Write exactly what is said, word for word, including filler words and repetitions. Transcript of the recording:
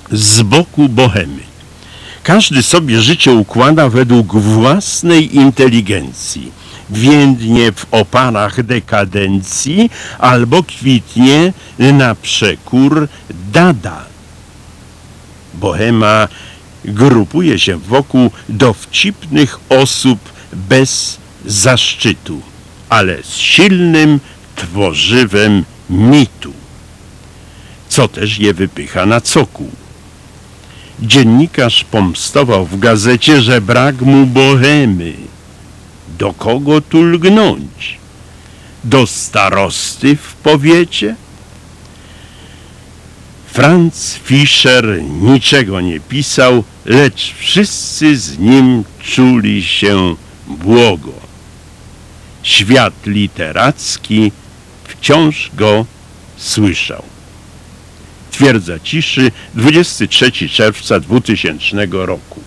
z boku bohemy. Każdy sobie życie układa według własnej inteligencji. Więdnie w oparach dekadencji albo kwitnie na przekór dada. Bohema grupuje się wokół dowcipnych osób bez zaszczytu, ale z silnym tworzywem mitu, co też je wypycha na cokół. Dziennikarz pomstował w gazecie, że brak mu bohemy. Do kogo tu lgnąć? Do starosty w powiecie? Franz Fischer niczego nie pisał, lecz wszyscy z nim czuli się błogo. Świat literacki wciąż go słyszał. Twierdza ciszy, dwudziestego trzeciego czerwca dwutysięcznego roku.